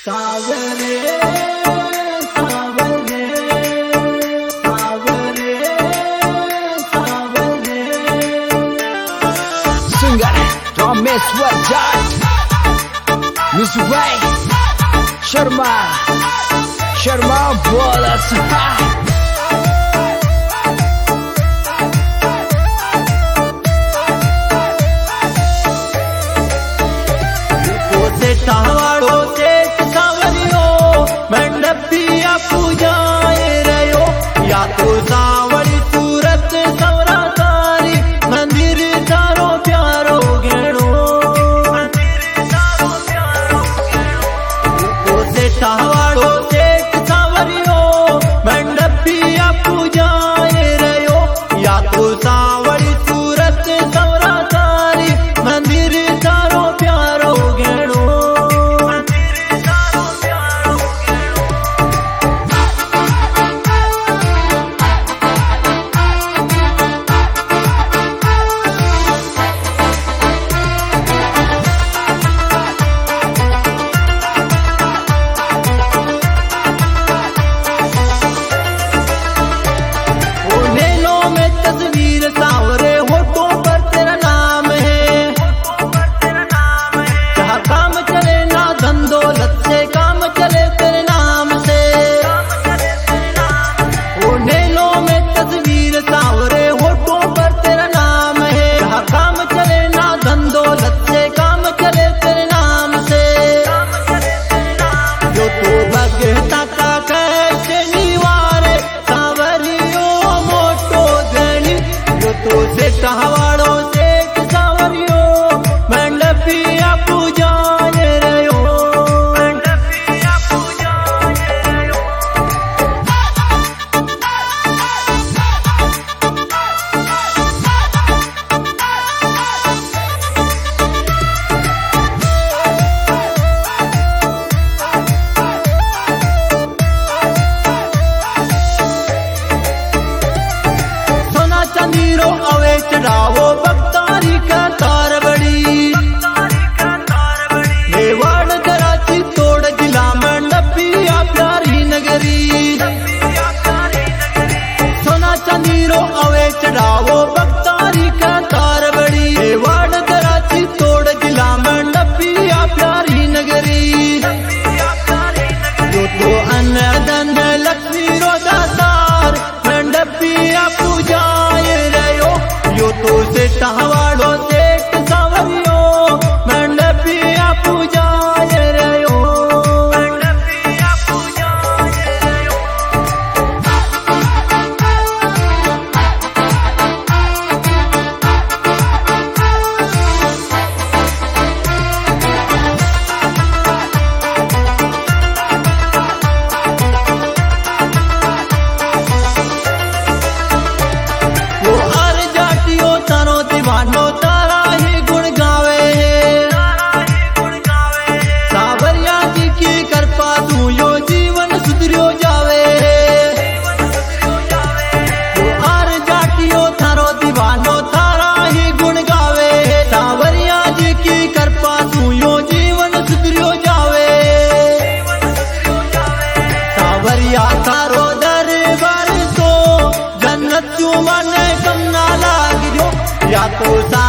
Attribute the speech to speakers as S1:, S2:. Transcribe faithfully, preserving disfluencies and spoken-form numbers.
S1: सावरे सावरे सावरे सावरे
S2: Singer Rameshwar Jat Music by Sharma Sharma Bolas
S1: तावाड़ो देख सावरियो मंडपिया पूजाए रयो या तो सावरी सूरत सवरा तारी मंदिर तारो प्यारो गेणो ओसे तावाड़ो देख सावरियो मंडपिया पूजाए रयो या तो सावरी सूरत सवरा तारी मंदिर तारो प्यारो गेणो तावाड़ो देख सावरियो मंडपिया पूजाए रयो मंडपिया पूजाए रयो सोना चांदीरो अवे चढ़ावो बक्तारी का तार बड़ी मेवाड़ कराची तोड़ जिला मंडपिया प्यारी नगरी सोना चांदीरो अवे चढ़ावो बक्तारी का तार बड़ी मेवाड़ कराची तोड़ जिला मंडपिया प्यारी नगरी जो तो अन्न धन लक्ष्मी रोदा तार मंडपिया पूजाए रयो यो तो से तावाड़ो देख सावरियो मंडपिया पूजाए रयो मंडपिया पूजाए रयो वो हर जाटियो तारो दीवानो तारा ही गुण गावे सावरिया जी की कृपा तू यो जीवन सुधरियो जावे वो हर जाटियो तारो दीवानो तारा ही गुण गावे सावरिया जी की कृपा तू यो जीवन सुधरियो जावे सावरिया तारो दरबार तो जन्नत चू मन कम ना लाग जो या तो